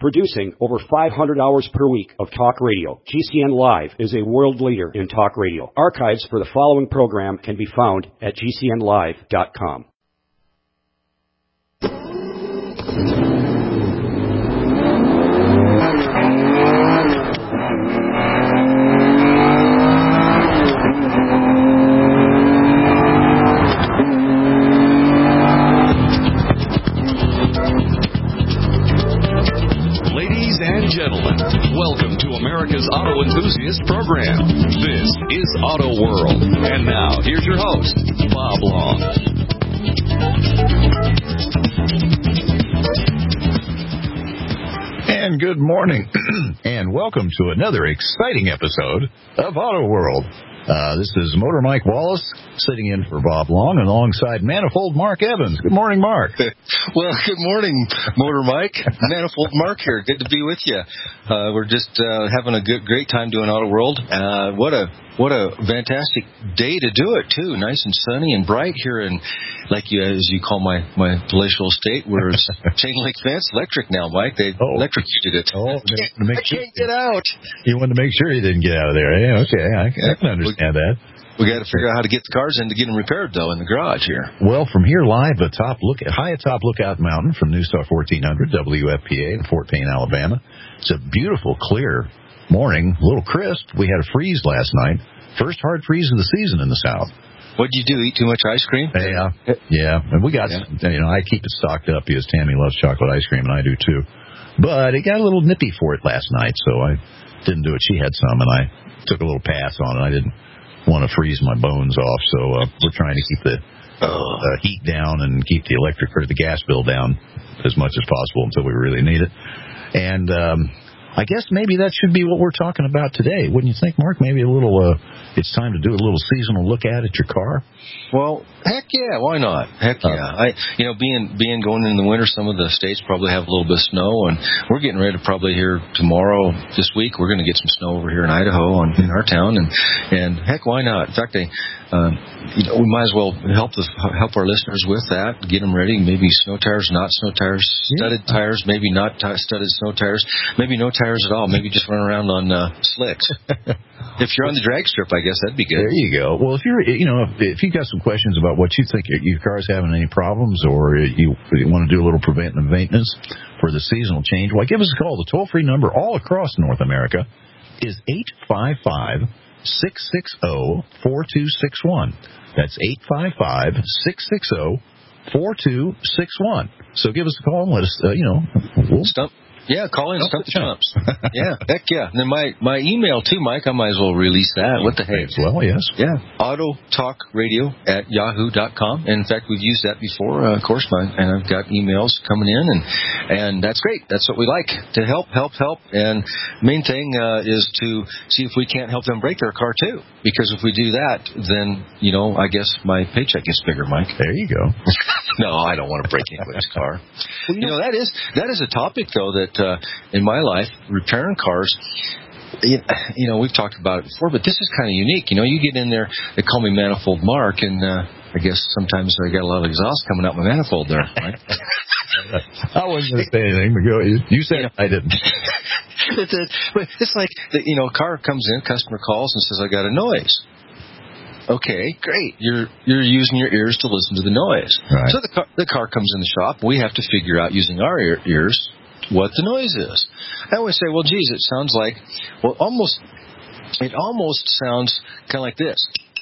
Producing over 500 hours per week of talk radio, GCN Live is a world leader in talk radio. Archives for the following program can be found at gcnlive.com. America's Auto Enthusiast Program. This is Auto World. And now, here's your host, Bob Long. And good morning, and welcome to another exciting episode of Auto World. This is Motor Mike Wallace sitting in for Bob Long alongside Manifold Mark Evans. Good morning, Mark. Well, good morning, Motor Mike. Manifold Mark here. Good to be with you. We're just having a great time doing Auto World. What a fantastic day to do it, too. Nice and sunny and bright here in, like you, as you call my palatial estate, where it's chain link fence, electric now, Mike. They electrocuted it. Oh, I can't get out. You wanted to make sure you didn't get out of there. Yeah, okay, I can understand that. We got to figure out how to get the cars in to get them repaired, though, in the garage here. Well, from here live, high atop Lookout Mountain from Newstalk 1400 WFPA in Fort Payne, Alabama. It's a beautiful, clear morning, a little crisp. We had a freeze last night. First hard freeze of the season in the South. What'd you do? Eat too much ice cream? Yeah. And we got, I keep it stocked up because Tammy loves chocolate ice cream, and I do too. But it got a little nippy for it last night, so I didn't do it. She had some, and I took a little pass on it. I didn't want to freeze my bones off, so we're trying to keep the heat down and keep the electric or the gas bill down as much as possible until we really need it. And I guess maybe that should be what we're talking about today, wouldn't you think, Mark? Maybe a little, it's time to do a little seasonal look at your car. Well, heck yeah, why not? Heck yeah. Being going in the winter, some of the states probably have a little bit of snow, and we're getting ready to probably here tomorrow, this week, we're going to get some snow over here in Idaho in our town, and heck, why not? In fact, we might as well help our listeners with that, get them ready. Maybe snow tires, not snow tires, studded tires, maybe not studded snow tires, maybe no tires at all, maybe just run around on slicks. If you're on the drag strip, I guess that'd be good. There you go. Well, if you've got some questions about what you think your car's having any problems, or you want to do a little preventive maintenance for the seasonal change, well, give us a call. The toll-free number all across North America is 855-660-4261. That's 855-660-4261. So give us a call and let us, Yeah, call in, stump the chumps. Yeah, heck yeah. And then my email, too, Mike, I might as well release that. What the heck? Well, yes. Yeah, autotalkradio@yahoo.com. And in fact, we've used that before, of course, and I've got emails coming in, and that's great. That's what we like, to help. And main thing is to see if we can't help them break their car, too. Because if we do that, then, I guess my paycheck gets bigger, Mike. There you go. No, I don't want to break anybody's car. Well, that is a topic, though, that in my life, repairing cars, we've talked about it before, but this is kind of unique. You get in there, they call me Manifold Mark, and I guess sometimes I got a lot of exhaust coming out my manifold there. Right? I wasn't going to say anything, but you said it. I didn't. But it's like, a car comes in, customer calls and says, I got a noise. Okay, great. You're using your ears to listen to the noise. Right. So the car comes in the shop. We have to figure out, using our ears, what the noise is. I always say, well, geez, it sounds like, it almost sounds kind of like this.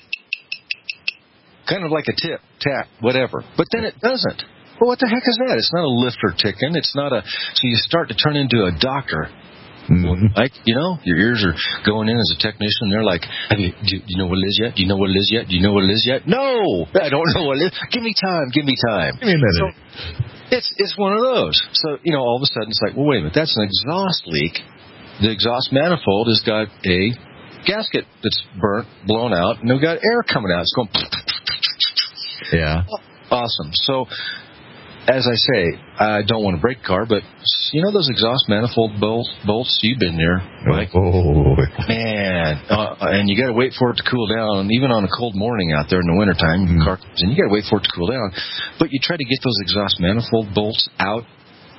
Kind of like a tip, tap, whatever. But then it doesn't. Well, what the heck is that? It's not a lifter ticking. It's not so you start to turn into a doctor. Mm-hmm. Like, your ears are going in as a technician. They're like, do you know what it is yet? Do you know what it is yet? Do you know what it is yet? No, I don't know what it is. Give me time. Give me a minute. So, it's one of those. So, all of a sudden it's like, well, wait a minute, that's an exhaust leak. The exhaust manifold has got a gasket that's blown out, and they've got air coming out. It's going. Yeah. Awesome. So, as I say, I don't want to break a car, but those exhaust manifold bolts, you've been there, right? Oh. Man, and you got to wait for it to cool down. Even on a cold morning out there in the wintertime, your car comes in, you got to wait for it to cool down. But you try to get those exhaust manifold bolts out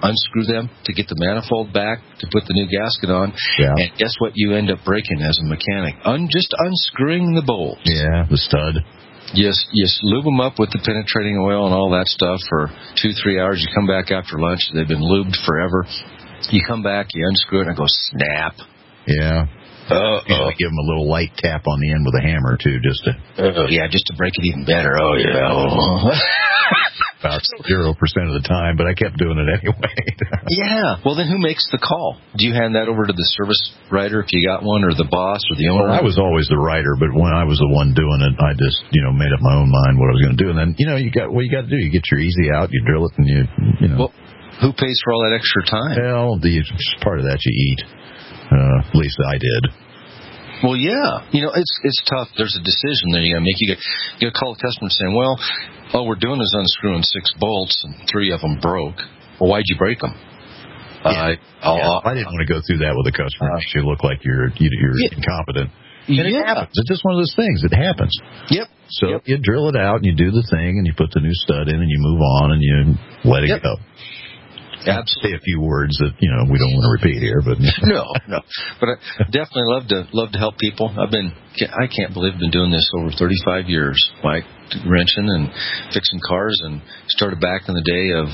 unscrew them to get the manifold back to put the new gasket on. Yeah. And guess what you end up breaking as a mechanic? Just unscrewing the bolts. Yeah, the stud. You lube them up with the penetrating oil and all that stuff for 2-3 hours. You come back after lunch. They've been lubed forever. You come back, you unscrew it, and it goes snap. Yeah. Usually give them a little light tap on the end with a hammer, too, just to... just to break it even better. Oh, yeah. About 0% of the time, but I kept doing it anyway. Yeah. Well, then who makes the call? Do you hand that over to the service writer if you got one, or the boss, or the owner? Well, I was always the writer, but when I was the one doing it, I just, made up my own mind what I was going to do. And then, you got what you got to do. You get your easy out, you drill it, and you know. Well, who pays for all that extra time? Well, part of that you eat. At least I did. Well, yeah. It's tough. There's a decision that you got to make. You got to call the customer saying, well, all we're doing is unscrewing 6 bolts and 3 of them broke. Well, why'd you break them? I didn't want to go through that with a customer. It makes you look like you're incompetent. And it happens. It's just one of those things. It happens. Yep. So you drill it out and you do the thing and you put the new stud in and you move on and you let it go. Absolutely. Say a few words that we don't want to repeat here, but no. But I definitely love to help people. I can't believe I've been doing this over 35 years, Mike, wrenching and fixing cars, and started back in the day of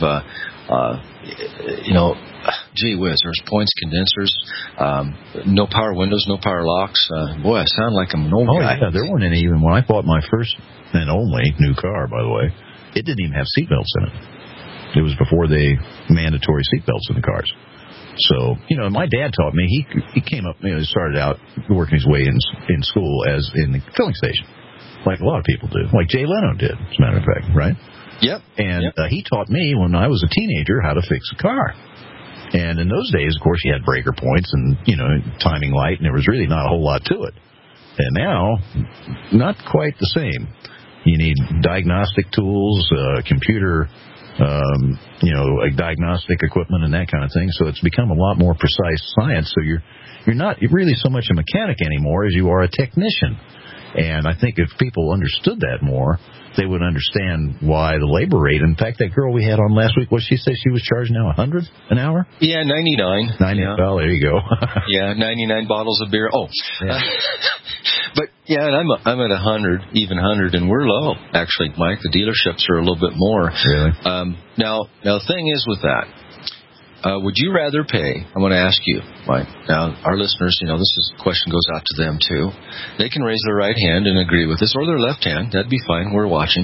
gee whiz, there's points, condensers, no power windows, no power locks. Boy, I sound like I'm an old guy. Yeah, there weren't any even when I bought my first and only new car. By the way, it didn't even have seatbelts in it. It was before the mandatory seatbelts in the cars. So, my dad taught me. He came up, started out working his way in school as in the filling station, like a lot of people do, like Jay Leno did, as a matter of fact, right? Yep. And he taught me when I was a teenager how to fix a car. And in those days, of course, you had breaker points and, timing light, and there was really not a whole lot to it. And now, not quite the same. You need diagnostic tools, computer diagnostic equipment and that kind of thing. So it's become a lot more precise science. So you're not really so much a mechanic anymore as you are a technician. And I think if people understood that more, they would understand why the labor rate. In fact, that girl we had on last week, what did she say she was charging now, $100 an hour? Yeah, 99. 90. Yeah. Well, there you go. Yeah, 99 bottles of beer. Oh, yeah. But yeah, and I'm at 100, even 100, and we're low. Actually, Mike, the dealerships are a little bit more. Really? Now the thing is with that. Would you rather pay? I want to ask you, Mike. Now, our listeners, this question goes out to them too. They can raise their right hand and agree with this, or their left hand. That'd be fine. We're watching.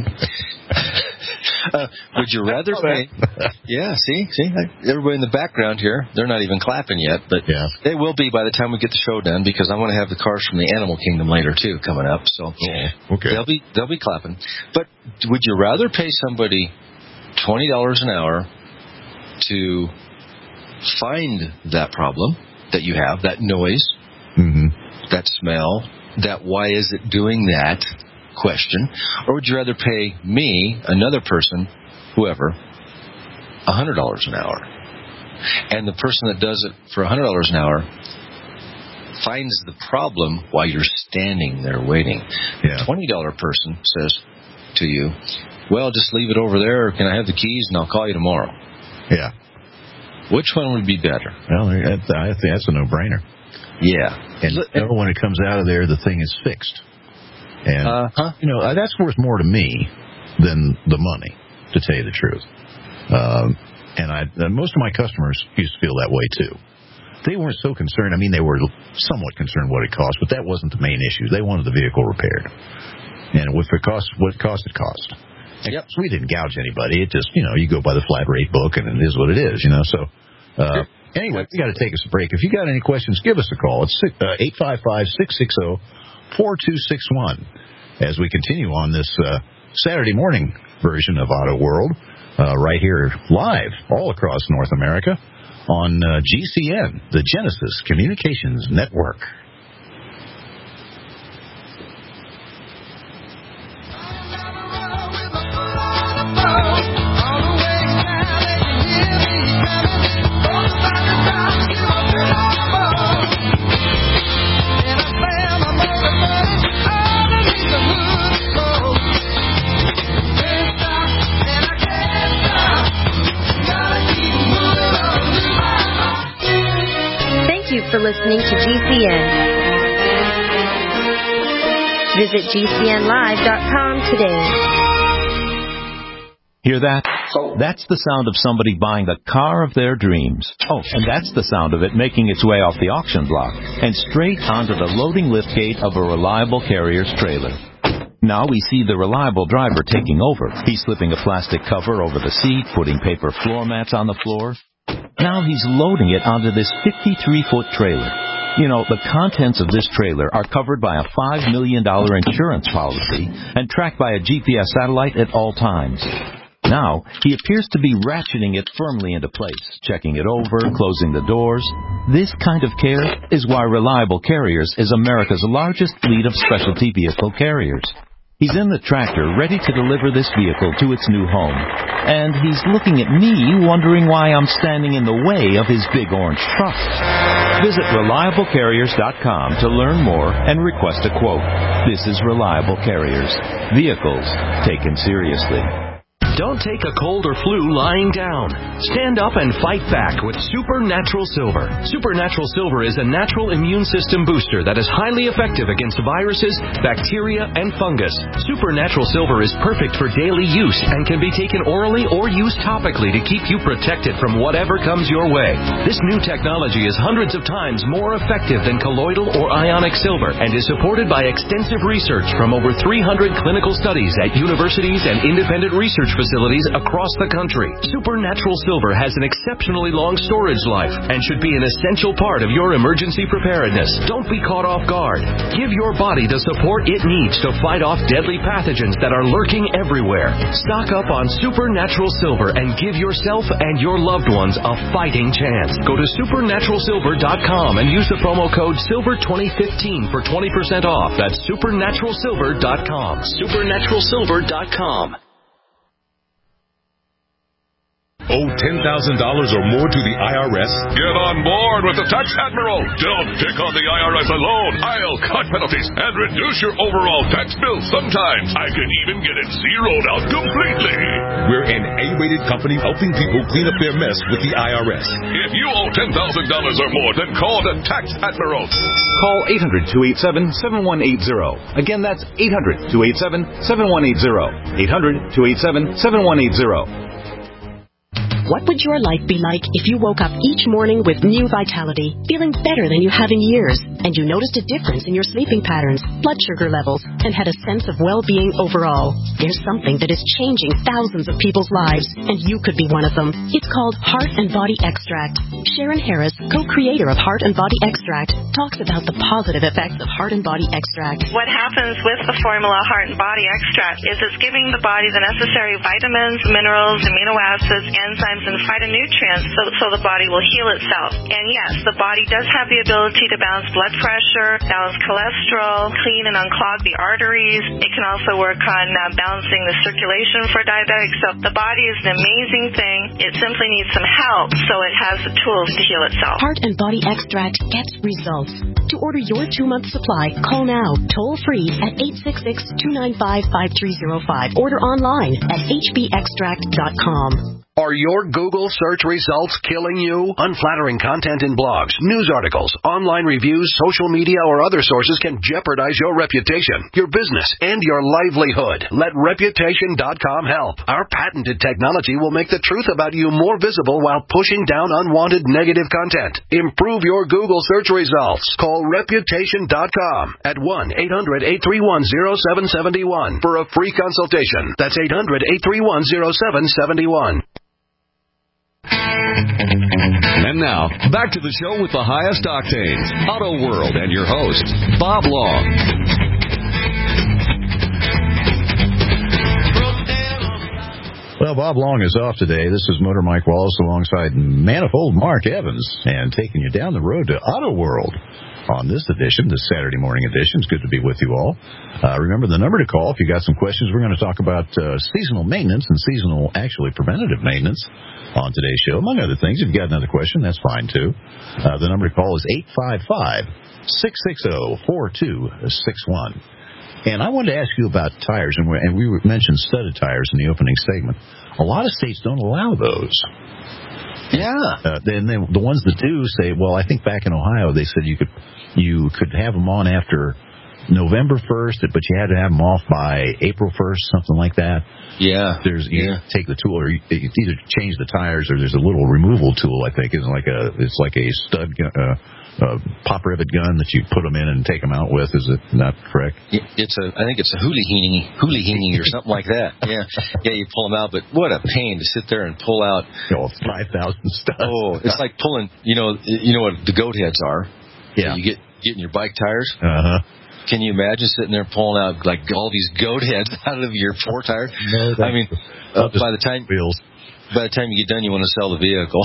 Would you rather pay? Yeah, see, everybody in the background here, they're not even clapping yet, but they will be by the time we get the show done, because I want to have the cars from the Animal Kingdom later too coming up. So okay, they'll be clapping. But would you rather pay somebody $20 an hour to find that problem that you have, that noise, that smell, that why is it doing that question, or would you rather pay me, another person, whoever, $100 an hour, and the person that does it for $100 an hour finds the problem while you're standing there waiting? The $20 person says to you, well, just leave it over there, can I have the keys and I'll call you tomorrow? Yeah. Which one would be better? Well, I think that's a no-brainer. Yeah. And when it comes out of there, the thing is fixed. And, that's worth more to me than the money, to tell you the truth. And most of my customers used to feel that way, too. They weren't so concerned. I mean, they were somewhat concerned what it cost, but that wasn't the main issue. They wanted the vehicle repaired. And what it cost, it cost. Yep. We didn't gouge anybody. It just, you go by the flat rate book, and it is what it is, So, anyway, we got to take us a break. If you got any questions, give us a call. It's 855-660-4261. As we continue on this Saturday morning version of Auto World, right here live all across North America on GCN, the Genesis Communications Network. Thank you for listening to GCN. Visit GCNlive.com today. Hear that? That's the sound of somebody buying the car of their dreams. Oh, and that's the sound of it making its way off the auction block and straight onto the loading liftgate of a Reliable Carriers trailer. Now we see the Reliable driver taking over. He's slipping a plastic cover over the seat, putting paper floor mats on the floor. Now he's loading it onto this 53-foot trailer. You know, the contents of this trailer are covered by a $5 million insurance policy and tracked by a GPS satellite at all times. Now, he appears to be ratcheting it firmly into place, checking it over, closing the doors. This kind of care is why Reliable Carriers is America's largest fleet of specialty vehicle carriers. He's in the tractor, ready to deliver this vehicle to its new home. And he's looking at me, wondering why I'm standing in the way of his big orange truck. Visit ReliableCarriers.com to learn more and request a quote. This is Reliable Carriers. Vehicles taken seriously. Don't take a cold or flu lying down. Stand up and fight back with Supernatural Silver. Supernatural Silver is a natural immune system booster that is highly effective against viruses, bacteria, and fungus. Supernatural Silver is perfect for daily use and can be taken orally or used topically to keep you protected from whatever comes your way. This new technology is hundreds of times more effective than colloidal or ionic silver and is supported by extensive research from over 300 clinical studies at universities and independent research facilities across the country. Supernatural Silver has an exceptionally long storage life and should be an essential part of your emergency preparedness. Don't be caught off guard. Give your body the support it needs to fight off deadly pathogens that are lurking everywhere. Stock up on Supernatural Silver and give yourself and your loved ones a fighting chance. Go to supernaturalsilver.com and use the promo code SILVER2015 for 20% off. That's supernaturalsilver.com. supernaturalsilver.com. Owe $10,000 or more to the IRS? Get on board with the Tax Admiral. Don't take on the IRS alone. I'll cut penalties and reduce your overall tax bill. Sometimes I can even get it zeroed out completely. We're an A-rated company helping people clean up their mess with the IRS. If you owe $10,000 or more, then call the Tax Admiral. Call 800-287-7180. Again, that's 800-287-7180. 800-287-7180. What would your life be like if you woke up each morning with new vitality, feeling better than you have in years, and you noticed a difference in your sleeping patterns, blood sugar levels, and had a sense of well-being overall? There's something that is changing thousands of people's lives, and you could be one of them. It's called Heart and Body Extract. Sharon Harris, co-creator of Heart and Body Extract, talks about the positive effects of Heart and Body Extract. What happens with the formula Heart and Body Extract is it's giving the body the necessary vitamins, minerals, amino acids, enzymes, and phytonutrients so the body will heal itself. And yes, the body does have the ability to balance blood pressure, balance cholesterol, clean and unclog the arteries. It can also work on balancing the circulation for diabetics. So the body is an amazing thing. It simply needs some help so it has the tools to heal itself. Heart and Body Extract gets results. To order your 2-month supply, call now, toll free at 866-295-5305. Order online at hbextract.com. Are your Google search results killing you? Unflattering content in blogs, news articles, online reviews, social media, or other sources can jeopardize your reputation, your business, and your livelihood. Let Reputation.com help. Our patented technology will make the truth about you more visible while pushing down unwanted negative content. Improve your Google search results. Call Reputation.com at 1-800-831-0771 for a free consultation. That's 800-831-0771. And now, back to the show with the highest octanes, Auto World, and your host, Bob Long. Well, Bob Long is off today. This is Motor Mike Wallace alongside Manifold Mark Evans, and taking you down the road to Auto World on this edition, this Saturday morning edition. It's good to be with you all. Remember the number to call if you got some questions. We're going to talk about seasonal maintenance and preventative maintenance on today's show, among other things. If you've got another question, that's fine, too. The number to call is 855-660-4261. And I wanted to ask you about tires, and we mentioned studded tires in the opening segment. A lot of states don't allow those. Yeah. Then the ones that do say, well, I think back in Ohio they said you could have them on after November 1st, but you had to have them off by April 1st, something like that. Yeah. You take the tool, or you either change the tires, or there's a little removal tool. I think it's like a stud pop rivet gun that you put them in and take them out with. Is it not correct? I think it's a hula-heenie or something like that. Yeah, you pull them out, but what a pain to sit there and pull out 5,000 studs. Oh, it's like pulling. You know what the goat heads are. Yeah. You getting your bike tires. Uh-huh. Can you imagine sitting there pulling out like all these goat heads out of your 4 tires? No, I mean, by the time you get done, you want to sell the vehicle.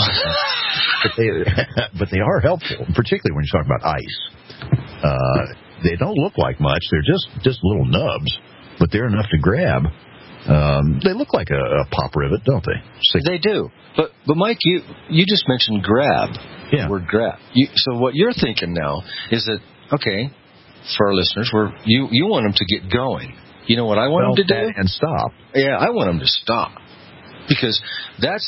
but they are helpful, particularly when you talk about ice. They don't look like much; they're just little nubs, but they're enough to grab. They look like a pop rivet, don't they? They do. But Mike, you just mentioned grab. Yeah. The word grab. So what you're thinking now is that okay? For our listeners, you want them to get going. You know what I want them to do? And stop. Yeah, I want them to stop. Because that's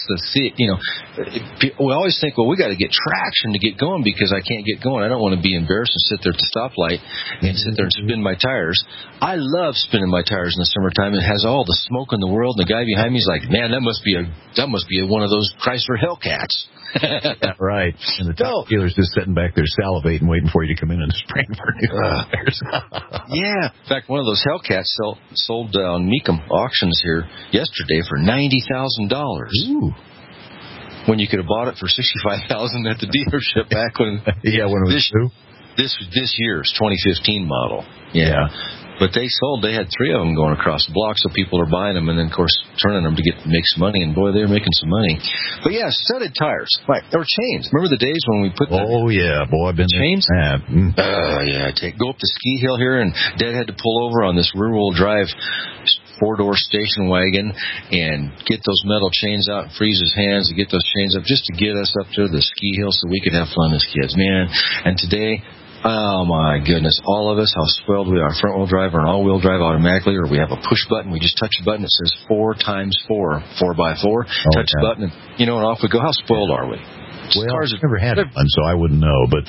we always think, well, we got to get traction to get going because I can't get going. I don't want to be embarrassed and sit there at the stoplight and sit there and spin my tires. I love spinning my tires in the summertime. It has all the smoke in the world. And the guy behind me is like, man, that must be one of those Chrysler Hellcats. Yeah, right. And the top dealer's just sitting back there salivating, waiting for you to come in and spring for new tires. Yeah. In fact, one of those Hellcats sold on Mecum auctions here yesterday for $90,000. Ooh. When you could have bought it for $65,000 at the dealership back when when it was new. This year's 2015 model. Yeah. But they had 3 of them going across the block, so people are buying them and then, of course, turning them to make some money. And, boy, they're making some money. But, yeah, studded tires. Right. Or chains. Remember the days when we put the yeah. Boy, I've been chains? Go up the ski hill here, and Dad had to pull over on this rear-wheel drive 4-door station wagon and get those metal chains out and freeze his hands to get those chains up just to get us up to the ski hill so we could have fun as kids. Man, and today... Oh, my goodness. All of us, how spoiled we are. Front-wheel drive or an all-wheel drive automatically, or we have a push button. We just touch a button that says 4x4, 4x4. Touch the button, and, off we go. How spoiled are we? Well, I've never had one, so I wouldn't know. But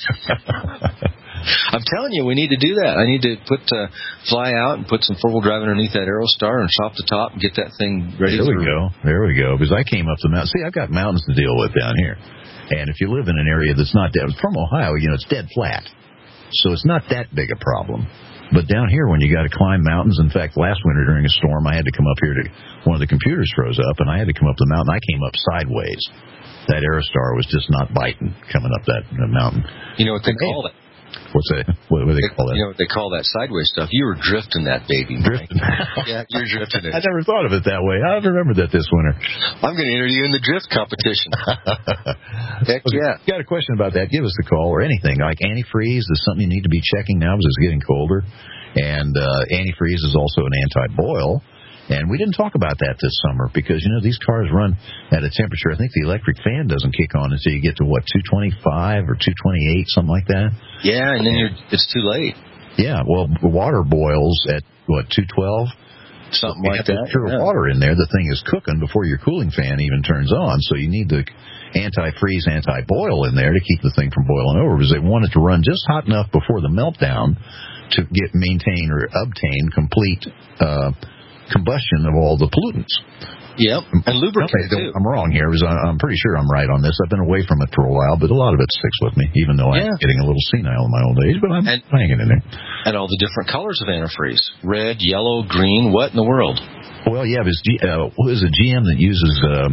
I'm telling you, we need to do that. I need to fly out and put some four-wheel drive underneath that Aerostar and chop the top and get that thing ready. There we go. Because I came up the mountain. See, I've got mountains to deal with down here. And if you live in an area that's not dead, from Ohio, it's dead flat. So it's not that big a problem. But down here, when you got to climb mountains, in fact, last winter during a storm, I had to come up here one of the computers froze up, and I had to come up the mountain. I came up sideways. That Aerostar was just not biting coming up that mountain. You know what they call it? What's that? What do they call that? You know what they call that sideways stuff? You were drifting that baby, Mike. Yeah, you're drifting it. I never thought of it that way. I remember that this winter. I'm going to enter you in the drift competition. Heck yeah. If you got a question about that, give us a call or anything. Like antifreeze is something you need to be checking now because it's getting colder. And antifreeze is also an anti-boil. And we didn't talk about that this summer because, these cars run at a temperature. I think the electric fan doesn't kick on until you get to, 225 or 228, something like that? Yeah, and then it's too late. Yeah, well, the water boils at, 212? Something like that. Pure water in there. The thing is cooking before your cooling fan even turns on. So you need the anti-freeze, anti-boil in there to keep the thing from boiling over because they want it to run just hot enough before the meltdown to maintain or obtain complete combustion of all the pollutants. Yep, and lubricant too. I'm wrong here. I'm pretty sure I'm right on this. I've been away from it for a while, but a lot of it sticks with me, even though I'm getting a little senile in my old age, but I'm hanging in there. And all the different colors of antifreeze. Red, yellow, green, what in the world? Well, yeah, it was a GM that uses...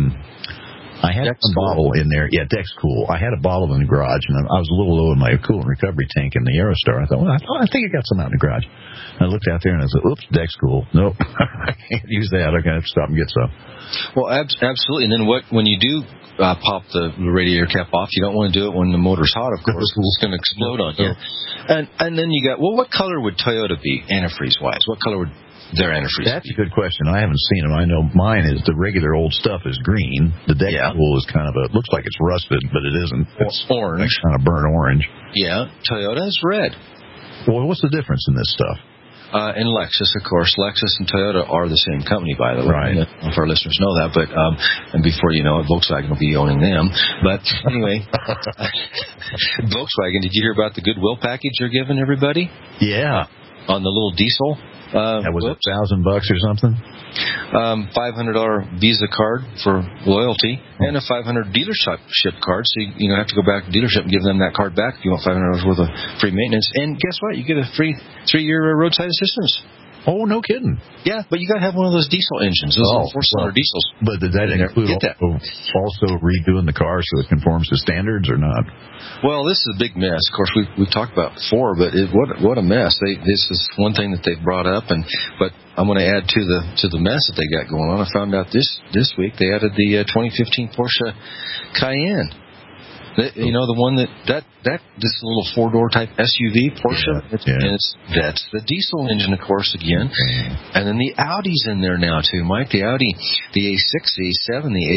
I had a bottle in there. Yeah, Dexcool. I had a bottle in the garage, and I was a little low in my coolant recovery tank in the Aerostar. I thought, I think I got some out in the garage. And I looked out there, and I said, oops, Dexcool. Nope, I can't use that. I'm going to have to stop and get some. Well, absolutely. And then when you do pop the radiator cap off, you don't want to do it when the motor's hot, of course, because it's going to explode on you. And then you got, what color would Toyota be antifreeze-wise? What color would their antifreeze? That's a good question. I haven't seen them. I know mine is the regular old stuff is green. The Dexcool is kind of it looks like it's rusted, but it isn't. It's orange. Kind of burnt orange. Yeah. Toyota is red. Well, what's the difference in this stuff? And Lexus, of course. Lexus and Toyota are the same company, by the way. Right. I don't know if our listeners know that, but and before you know it, Volkswagen will be owning them. But anyway, Volkswagen, did you hear about the goodwill package they're giving everybody? Yeah. On the little diesel. That was $1,000 or something? $500 Visa card for loyalty and a $500 dealership card. So you have to go back to the dealership and give them that card back if you want $500 worth of free maintenance. And guess what? You get a free 3-year roadside assistance. Oh, no kidding. Yeah, but you got to have one of those diesel engines, those 4-cylinder diesels. But does that include also redoing the car so it conforms to standards or not? Well, this is a big mess. Of course, we've talked about it before, but what a mess. This is one thing that they've brought up, but I'm going to add to the mess that they got going on. I found out this week they added the 2015 Porsche Cayenne. The one that this little 4-door type SUV Porsche, and that's the diesel engine, of course, again. And then the Audi's in there now too, Mike. The Audi, the A6, the A7, the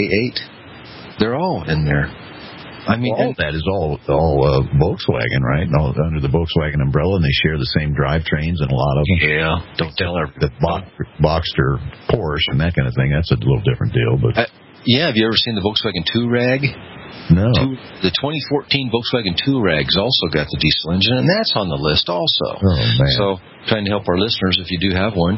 A8, they're all in there. I mean, all that is all Volkswagen, right? All under the Volkswagen umbrella, and they share the same drivetrains and a lot of them. Yeah, don't tell her. The Boxster Porsche and that kind of thing. That's a little different deal, but have you ever seen the Volkswagen Touareg? No. The 2014 Volkswagen Touareg's also got the diesel engine, and that's on the list also. Oh, man. So, trying to help our listeners, if you do have one,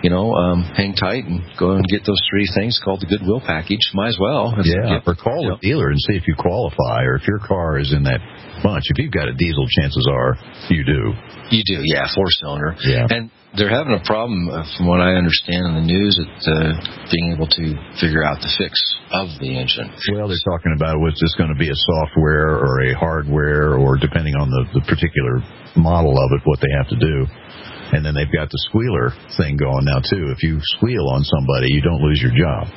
hang tight and go and get those 3 things called the Goodwill Package. Might as well. Or call the dealer and see if you qualify, or if your car is in that bunch. If you've got a diesel, chances are you do. You do, yeah, 4-cylinder. Yeah. And they're having a problem, from what I understand in the news, at being able to figure out the fix of the engine. Well, they're talking about what's this going to be, a software or a hardware, or depending on the particular model of it, what they have to do. And then they've got the squealer thing going now, too. If you squeal on somebody, you don't lose your job.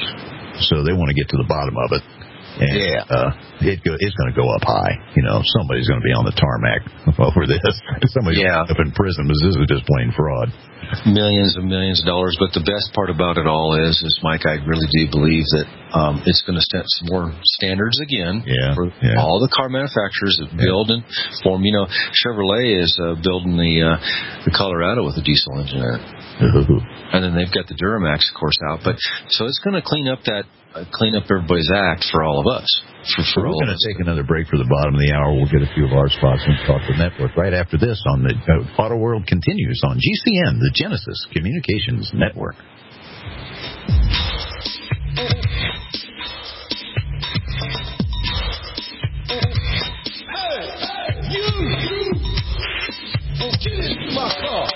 So they want to get to the bottom of it. And it's going to go up high. Somebody's going to be on the tarmac over this. Somebody's up in prison, because this is just plain fraud. Millions and millions of dollars. But the best part about it all is Mike, I really do believe that it's going to set some more standards again for all the car manufacturers that build and form. Chevrolet is building the Colorado with a diesel engine in it. And then they've got the Duramax, of course, out. But so it's going to clean up everybody's act for all of us. We're going to take another break for the bottom of the hour. We'll get a few of our spots and talk to the network right after this on the Auto World continues on GCN, the Genesis Communications Network. Get into my car.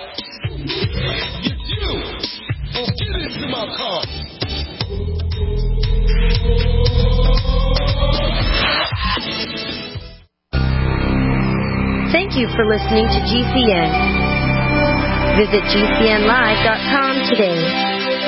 Get into my car. Thank you for listening to GCN. Visit GCNlive.com today.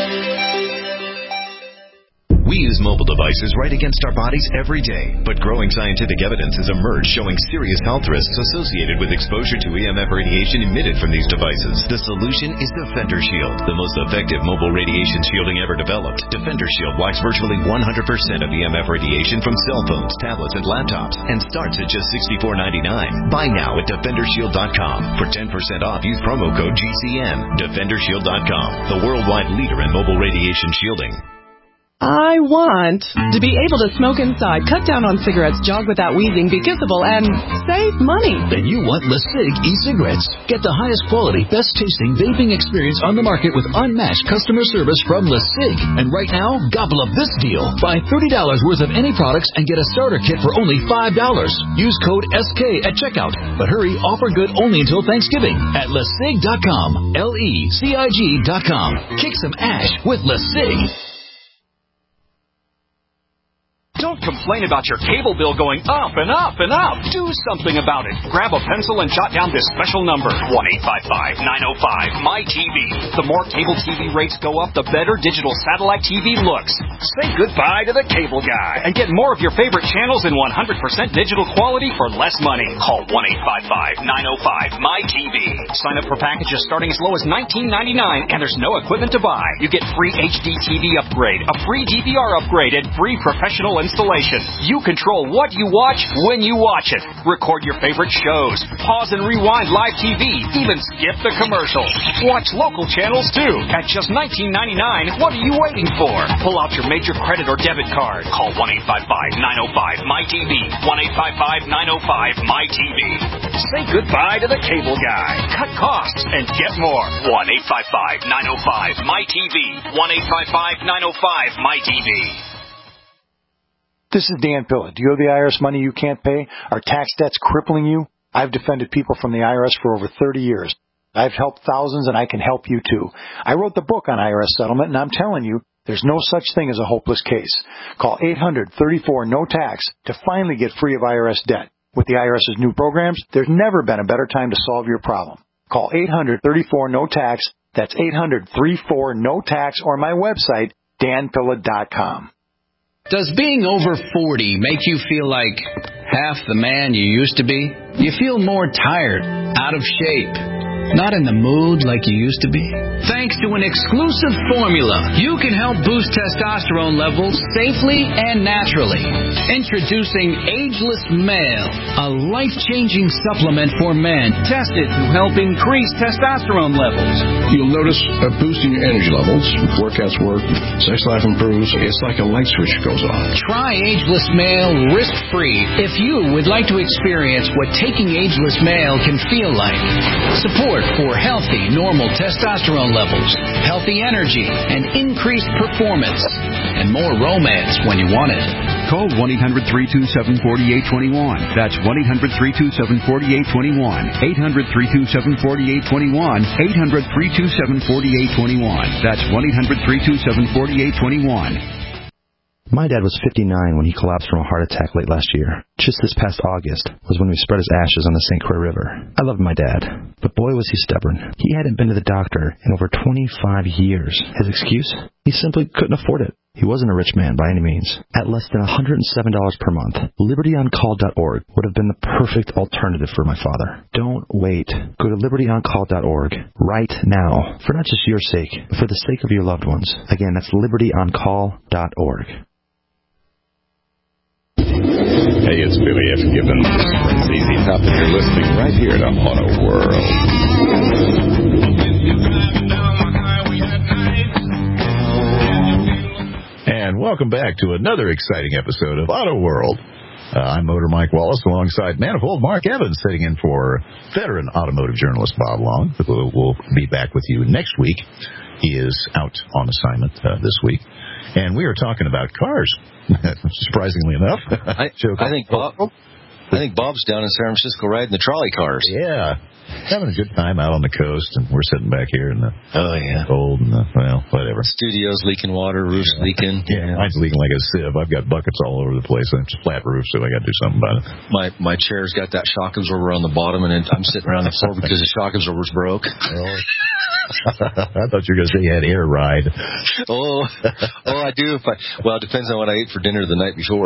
We use mobile devices right against our bodies every day, but growing scientific evidence has emerged showing serious health risks associated with exposure to EMF radiation emitted from these devices. The solution is Defender Shield, the most effective mobile radiation shielding ever developed. Defender Shield blocks virtually 100% of EMF radiation from cell phones, tablets, and laptops, and starts at just $64.99. Buy now at DefenderShield.com. For 10% off, use promo code GCN. DefenderShield.com, the worldwide leader in mobile radiation shielding. I want to be able to smoke inside, cut down on cigarettes, jog without wheezing, be kissable, and save money. Then you want LeSig e-cigarettes. Get the highest quality, best-tasting vaping experience on the market with unmatched customer service from LeSig. And right now, gobble up this deal. Buy $30 worth of any products and get a starter kit for only $5. Use code SK at checkout. But hurry, offer good only until Thanksgiving at LeSig.com. LeCig.com. Kick some ash with LeSig. Don't complain about your cable bill going up and up and up. Do something about it. Grab a pencil and jot down this special number, 1-855-905-MY-TV. The more cable TV rates go up, the better digital satellite TV looks. Say goodbye to the cable guy and get more of your favorite channels in 100% digital quality for less money. Call 1-855-905-MY-TV. Sign up for packages starting as low as $19.99, and there's no equipment to buy. You get free HD TV upgrade, a free DVR upgrade, and free professional installation. station. You control what you watch when you watch it. Record your favorite shows. Pause and rewind live TV. Even skip the commercials. Watch local channels too. At just $19.99, what are you waiting for? Pull out your major credit or debit card. Call 1-855-905-MyTV. 1-855-905-MyTV. Say goodbye to the cable guy. Cut costs and get more. 1-855-905-MyTV. 1-855-905-MyTV. This is Dan Pilla. Do you owe the IRS money you can't pay? Are tax debts crippling you? I've defended people from the IRS for over 30 years. I've helped thousands, and I can help you too. I wrote the book on IRS settlement, and I'm telling you, there's no such thing as a hopeless case. Call 800-34-NO-TAX to finally get free of IRS debt. With the IRS's new programs, there's never been a better time to solve your problem. Call 800-34-NO-TAX. That's 800-34-NO-TAX, or my website, danpilla.com. Does being over 40 make you feel like half the man you used to be? You feel more tired, out of shape, not in the mood like you used to be? Thanks to an exclusive formula, you can help boost testosterone levels safely and naturally. Introducing Ageless Male, a life-changing supplement for men tested to help increase testosterone levels. You'll notice a boost in your energy levels, workouts work, sex life improves. It's like a light switch goes on. Try Ageless Male risk-free if you would like to experience what taking Ageless Male can feel like. Support for healthy, normal testosterone levels, healthy energy, and increased performance, and more romance when you want it. Call 1-800-327-4821. That's 1-800-327-4821. 800-327-4821. 800-327-4821. That's 1-800-327-4821. My dad was 59 when he collapsed from a heart attack late last year. Just this past August was when we spread his ashes on the St. Croix River. I loved my dad, but boy was he stubborn. He hadn't been to the doctor in over 25 years. His excuse? He simply couldn't afford it. He wasn't a rich man by any means. At less than $107 per month, LibertyOnCall.org would have been the perfect alternative for my father. Don't wait. Go to LibertyOnCall.org right now, for not just your sake, but for the sake of your loved ones. Again, that's LibertyOnCall.org. Hey, it's Billy F. Gibbons. It's Easy Top, and you're listening right here to Auto World. And welcome back to another exciting episode of Auto World. I'm Motor Mike Wallace alongside Manifold Mark Evans, sitting in for veteran automotive journalist Bob Long. We'll be back with you next week. He is out on assignment this week. And we are talking about cars, surprisingly enough. I think Bob's down in San Francisco riding the trolley cars. Yeah. Having a good time out on the coast, and we're sitting back here in the cold and whatever. Studio's leaking water, roof's leaking. Yeah, mine's leaking like a sieve. I've got buckets all over the place. It's a flat roof, so I got to do something about it. My chair's got that shock absorber on the bottom, and I'm sitting around the floor because the shock absorber's broke. I thought you were going to say you had air ride. I do. Well, it depends on what I ate for dinner the night before.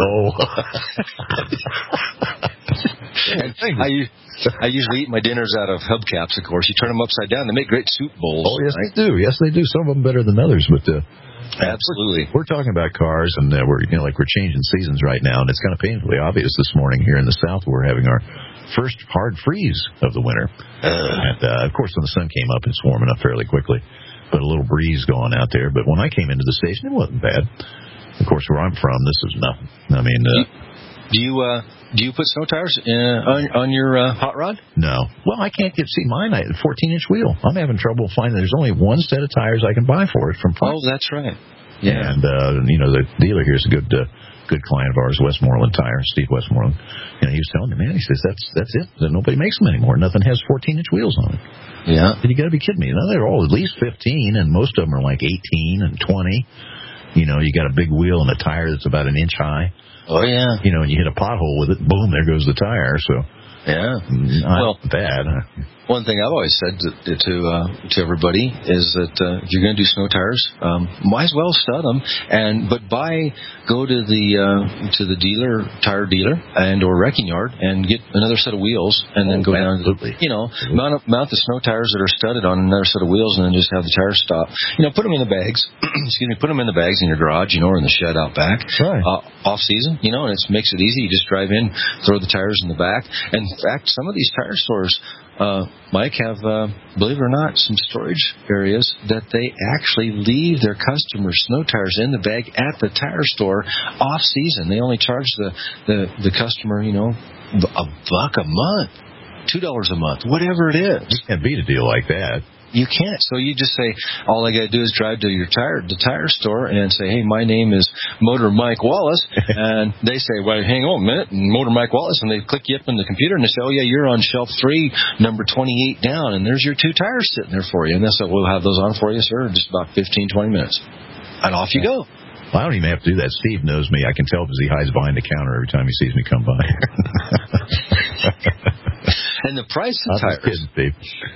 I usually eat my dinners out of hubcaps, of course. You turn them upside down, they make great soup bowls. Oh, yes, right? They do. Yes, they do. Some of them better than others, but absolutely. We're talking about cars, and we're changing seasons right now, and it's kind of painfully obvious this morning here in the South. We're having our first hard freeze of the winter. And, of course, when the sun came up, it's warming up fairly quickly, but a little breeze going out there. But when I came into the station, it wasn't bad. Of course, where I'm from, this is nothing. I mean, do you put snow tires on your hot rod? No. Well, I can't see mine. I had a 14-inch wheel. I'm having trouble finding. There's only one set of tires I can buy for it from. Oh, that's right. Yeah. And the dealer here is a good client of ours, Westmoreland Tire, Steve Westmoreland. And he was telling me, man, he says that's it. That nobody makes them anymore. Nothing has 14-inch wheels on it. Yeah. And you got to be kidding me. Now they're all at least 15, and most of them are like 18 and 20. You got a big wheel and a tire that's about an inch high. Oh, yeah. And you hit a pothole with it, boom, there goes the tire. So, yeah. Not bad. One thing I've always said to everybody is that if you're going to do snow tires, might as well stud them, but go to the tire dealer and or wrecking yard and get another set of wheels, and then go down. Mount the snow tires that are studded on another set of wheels, and then just have the tires stop. Put them in the bags. Put them in the bags in your garage, or in the shed out back. Right. Off season, and it makes it easy. You just drive in, throw the tires in the back. And in fact, some of these tire stores, Mike, have, believe it or not, some storage areas that they actually leave their customers' snow tires in the bag at the tire store off season. They only charge the customer, $1 a month, $2 a month, whatever it is. You can't beat a deal like that. You can't. So you just say, all I got to do is drive to the tire store and say, hey, my name is Motor Mike Wallace. And they say, well, hang on a minute, Motor Mike Wallace. And they click you up in the computer and they say, oh, yeah, you're on shelf 3, number 28 down. And there's your 2 tires sitting there for you. And they say, we'll have those on for you, sir, in just about 15, 20 minutes. And off you go. Well, I don't even have to do that. Steve knows me. I can tell because he hides behind the counter every time he sees me come by. And the price of tires. Kidding, Steve.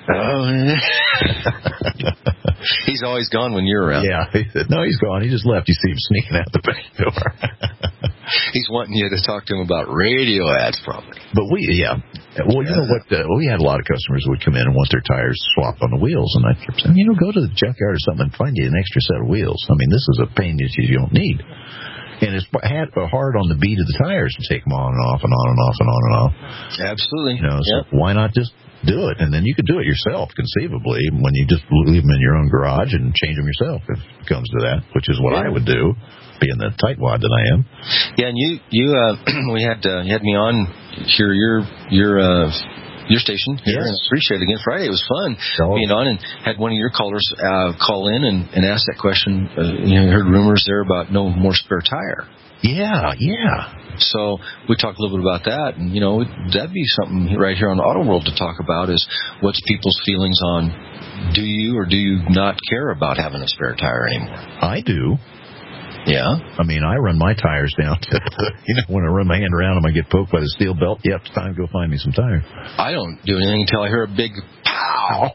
He's always gone when you're around. Yeah. He said, no, he's gone. He just left. You see him sneaking out the back door. He's wanting you to talk to him about radio ads, probably. But Well, you know what? We had a lot of customers who would come in and want their tires swapped on the wheels. And I kept saying, go to the junkyard or something and find you an extra set of wheels. I mean, this is a pain that you don't need. And it's hard on the beat of the tires to take them on and off and on and off and on and off. Absolutely. So why not just do it? And then you could do it yourself, conceivably, when you just leave them in your own garage and change them yourself, if it comes to that, which is what I would do, being the tightwad that I am. Yeah, and you had me on here, your station here, and I appreciate it again. Friday, it was fun being on, and had one of your callers call in and ask that question. Heard rumors there about no more spare tire. Yeah. So we talked a little bit about that, and that'd be something right here on Auto World to talk about, is what's people's feelings on, do you or do you not care about having a spare tire anymore? I do. Yeah. I mean, I run my tires down to, when I run my hand around them, I get poked by the steel belt. Yep, it's time to go find me some tires. I don't do anything until I hear a big pow.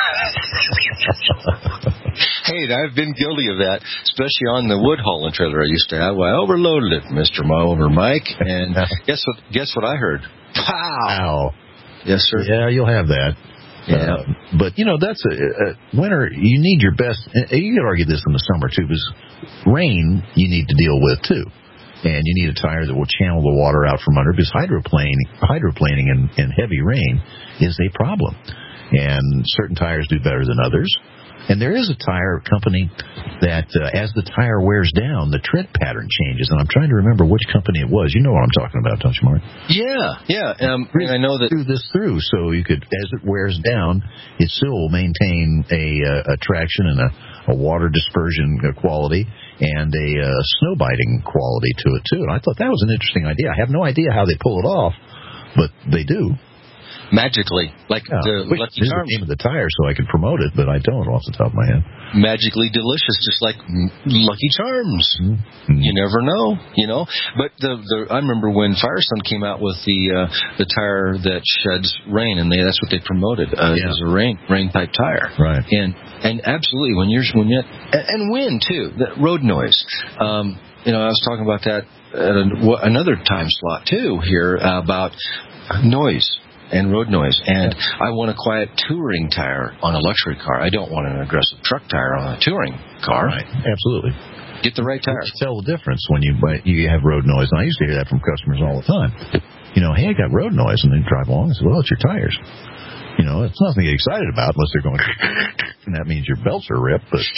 Hey, I've been guilty of that, especially on the wood hauling trailer I used to have. I overloaded it, Mr. Mike, and guess what I heard? Pow. Yes, sir. Yeah, you'll have that. Yeah. But, that's a winter. You need your best. You could argue this in the summer, too, because rain you need to deal with, too. And you need a tire that will channel the water out from under, because hydroplaning in heavy rain is a problem. And certain tires do better than others. And there is a tire company that, as the tire wears down, the tread pattern changes. And I'm trying to remember which company it was. You know what I'm talking about, don't you, Mark? Yeah. And I know that through, so you could, as it wears down, it still will maintain a traction and a water dispersion quality and a snow biting quality to it too. And I thought that was an interesting idea. I have no idea how they pull it off, but they do. Magically, like the Lucky Charms. The name of the tire, so I could promote it, but I don't off the top of my head. Magically delicious, just like Lucky Charms. Mm-hmm. You never know, But I remember when Firestone came out with the tire that sheds rain, and that's what they promoted as a rain type tire. Right. And absolutely, and wind too, the road noise. I was talking about that at another time slot too here about noise. And road noise. And I want a quiet touring tire on a luxury car. I don't want an aggressive truck tire on a touring car. Right. Absolutely. Get the right tire. You tell the difference when you have road noise. And I used to hear that from customers all the time. Hey, I got road noise. And they drive along and say, well, it's your tires. It's nothing to get excited about unless they're going, and that means your belts are ripped. But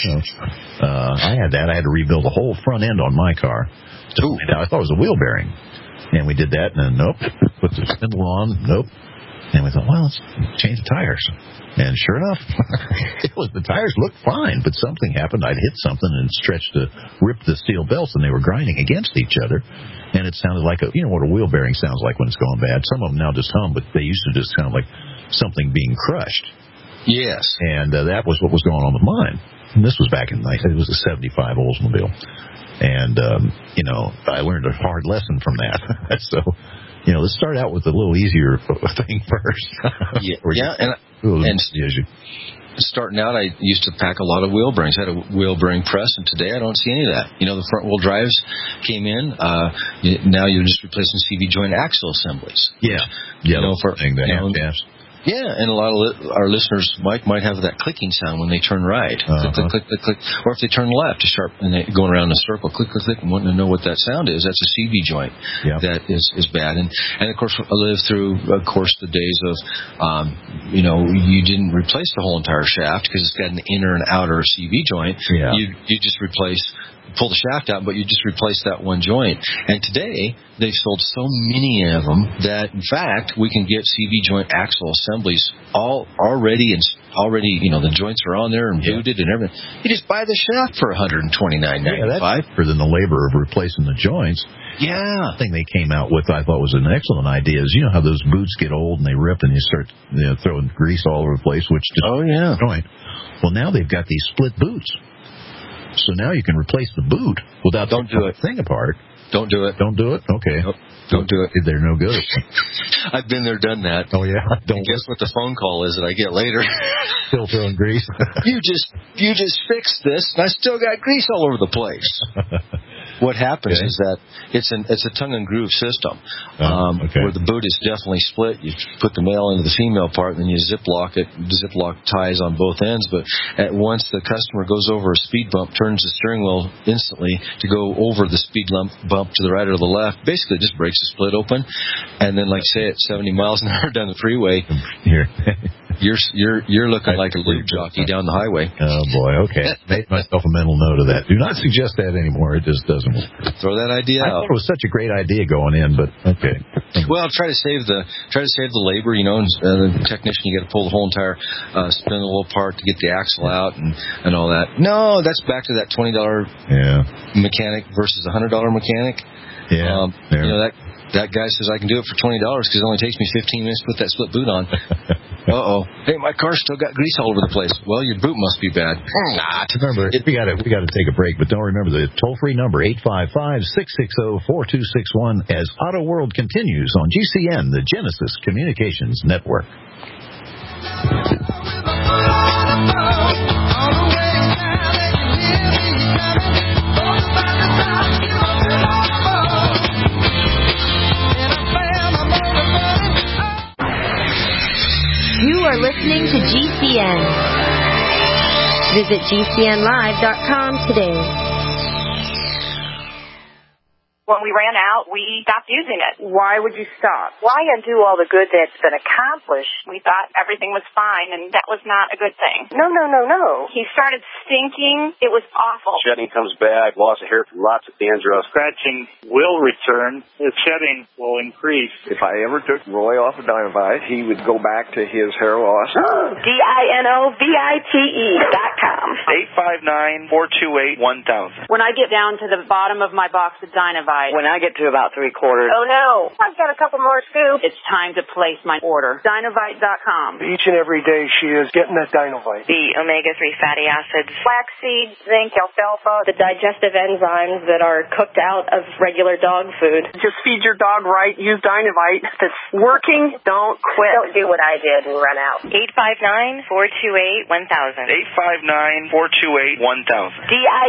I had that. I had to rebuild the whole front end on my car. I thought it was a wheel bearing. And we did that, and then, nope. Put the spindle on, nope. And we thought, well, let's change the tires. And sure enough, the tires looked fine, but something happened. I'd hit something and stretched to rip the steel belts, and they were grinding against each other. And it sounded like what a wheel bearing sounds like when it's going bad. Some of them now just hum, but they used to just sound like something being crushed. Yes. And that was what was going on with mine. And this was back in, it was a 75 Oldsmobile. And, I learned a hard lesson from that. So... let's start out with a little easier thing first. And And starting out, I used to pack a lot of wheel bearings. I had a wheel bearing press, and today I don't see any of that. The front wheel drives came in. Now you're just replacing CV joint axle assemblies. Yeah. Yeah, and a lot of our listeners might have that clicking sound when they turn right. Click, click, click, click, click. Or if they turn left, and they're going around in a circle, click, click, click, and wanting to know what that sound is. That's a CV joint that is bad. And of course, I lived through, the days of, you didn't replace the whole entire shaft because it's got an inner and outer CV joint. Yeah. You just pull the shaft out, but you just replace that one joint. And today, they've sold so many of them that, in fact, we can get CV joint axle assemblies already, the joints are on there and booted and everything. You just buy the shaft for $129.95. Yeah, that's cheaper than the labor of replacing the joints. Yeah. The thing they came out with I thought was an excellent idea is, how those boots get old and they rip and you start throwing grease all over the place, which just joint. Well, now they've got these split boots. So now you can replace the boot without taking the thing apart. Don't do it. Don't do it? Okay. Nope. Don't do it. They're no good. I've been there, done that. Oh, yeah? And guess what the phone call is that I get later? Still throwing grease? You just fixed this, and I still got grease all over the place. What happens is that it's a tongue and groove system where the boot is definitely split. You put the male into the female part, and then you ziplock it. The ziplock ties on both ends, but once the customer goes over a speed bump, turns the steering wheel instantly to go over the speed bump to the right or the left, basically just breaks the split open, and then, like say, at 70 miles an hour down the freeway, you're looking like a lube jockey down the highway. Oh boy, okay. Made myself a mental note of that. Do not suggest that anymore. It just doesn't work. Throw that idea out. I thought it was such a great idea going in, but okay. Well, try to save the labor. The technician, you got to pull the whole entire spindle apart to get the axle out and all that. No, that's back to that $20 mechanic versus $100 mechanic. Yeah. That guy says I can do it for $20 because it only takes me 15 minutes to put that split boot on. Hey, my car's still got grease all over the place. Well, your boot must be bad. Remember, we got to take a break, but don't remember the toll-free number 855-660-4261 as Auto World continues on GCN, the Genesis Communications Network. You are listening to GCN. Visit GCNlive.com today. When we ran out, we stopped using it. Why would you stop? Why undo all the good that's been accomplished? We thought everything was fine, and that was not a good thing. No. He started stinking. It was awful. Shedding comes back, loss of hair from lots of dandruff. Scratching will return. The shedding will increase. If I ever took Roy off of Dinovite, he would go back to his hair loss. DINOVITE.com. 859-428-1000. When I get down to the bottom of my box of Dinovite, when I get to about 3/4. Oh no, I've got a couple more scoops. It's time to place my order. Dinovite.com. Each and every day she is getting that Dinovite. The omega-3 fatty acids, flaxseed, zinc, alfalfa, the digestive enzymes that are cooked out of regular dog food. Just feed your dog right. Use Dinovite. If it's working, don't quit. Don't do what I did and run out. 859-428-1000. 859-428-1000.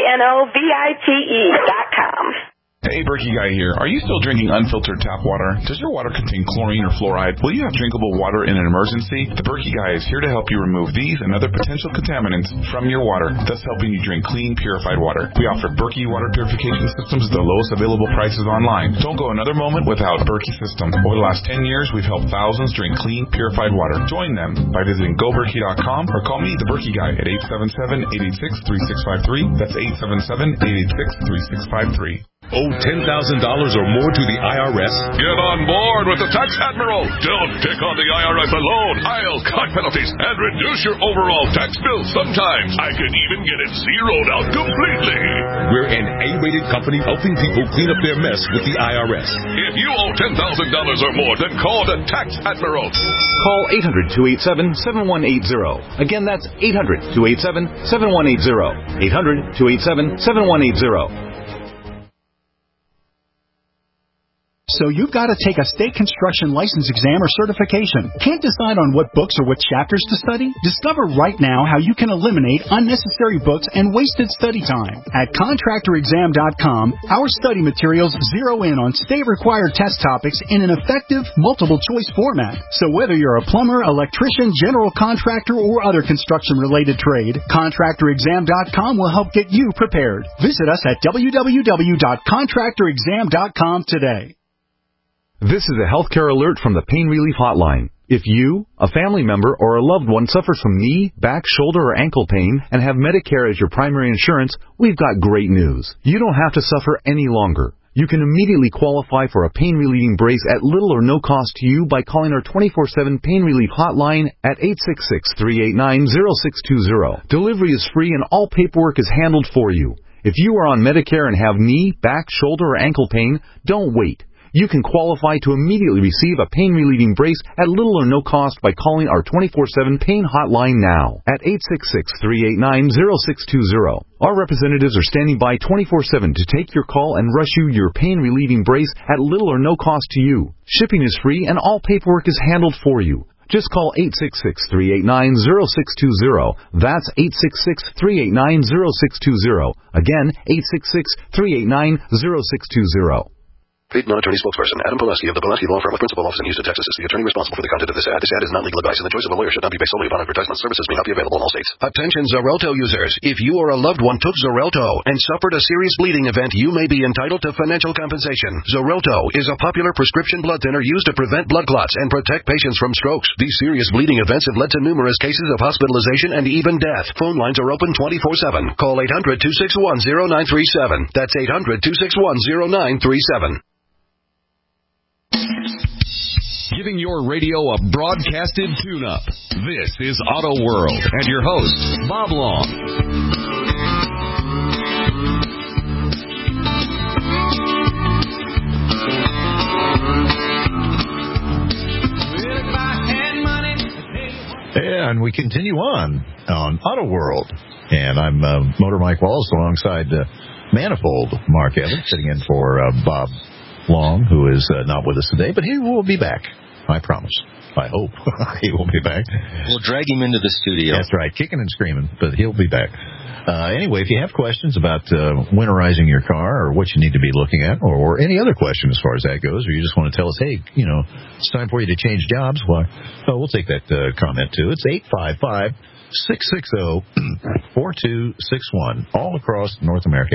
DINOVITE.com. Hey, Berkey Guy here. Are you still drinking unfiltered tap water? Does your water contain chlorine or fluoride? Will you have drinkable water in an emergency? The Berkey Guy is here to help you remove these and other potential contaminants from your water, thus helping you drink clean, purified water. We offer Berkey water purification systems at the lowest available prices online. Don't go another moment without Berkey system. Over the last 10 years, we've helped thousands drink clean, purified water. Join them by visiting goberkey.com or call me, the Berkey Guy, at 877-886-3653. That's 877-886-3653. Owe $10,000 or more to the IRS? Get on board with the Tax Admiral. Don't take on the IRS alone. I'll cut penalties and reduce your overall tax bill. Sometimes I can even get it zeroed out completely. We're an A-rated company helping people clean up their mess with the IRS. If you owe $10,000 or more, then call the Tax Admiral. Call 800-287-7180. Again, that's 800-287-7180. 800-287-7180. So you've got to take a state construction license exam or certification. Can't decide on what books or what chapters to study? Discover right now how you can eliminate unnecessary books and wasted study time. At ContractorExam.com, our study materials zero in on state-required test topics in an effective, multiple-choice format. So whether you're a plumber, electrician, general contractor, or other construction-related trade, ContractorExam.com will help get you prepared. Visit us at www.contractorexam.com today. This is a healthcare alert from the Pain Relief Hotline. If you, a family member, or a loved one suffers from knee, back, shoulder, or ankle pain and have Medicare as your primary insurance, we've got great news. You don't have to suffer any longer. You can immediately qualify for a pain-relieving brace at little or no cost to you by calling our 24/7 Pain Relief Hotline at 866-389-0620. Delivery is free and all paperwork is handled for you. If you are on Medicare and have knee, back, shoulder, or ankle pain, don't wait. You can qualify to immediately receive a pain-relieving brace at little or no cost by calling our 24/7 Pain Hotline now at 866-389-0620. Our representatives are standing by 24/7 to take your call and rush you your pain-relieving brace at little or no cost to you. Shipping is free and all paperwork is handled for you. Just call 866-389-0620. That's 866-389-0620. Again, 866-389-0620. Paid non-attorney spokesperson Adam Pileski of the Pileski Law Firm with principal office in Houston, Texas is the attorney responsible for the content of this ad. This ad is not legal advice, and the choice of a lawyer should not be based solely upon advertisement. Services may not be available in all states. Attention Xarelto users. If you or a loved one took Xarelto and suffered a serious bleeding event, you may be entitled to financial compensation. Xarelto is a popular prescription blood thinner used to prevent blood clots and protect patients from strokes. These serious bleeding events have led to numerous cases of hospitalization and even death. Phone lines are open 24/7. Call 800-261-0937. That's 800-261-0937. Giving your radio a broadcasted tune-up. This is Auto World and your host, Bob Long. And we continue on Auto World. And I'm Motor Mike Wallace alongside Manifold Mark Evans, sitting in for Bob Long, who is not with us today, but he will be back. I promise. I hope he will be back. We'll drag him into the studio. That's right, kicking and screaming, but he'll be back. Anyway, if you have questions about winterizing your car or what you need to be looking at, or any other question as far as that goes, or you just want to tell us, hey, it's time for you to change jobs, well, we'll take that comment too. It's 855-660-4261, all across North America.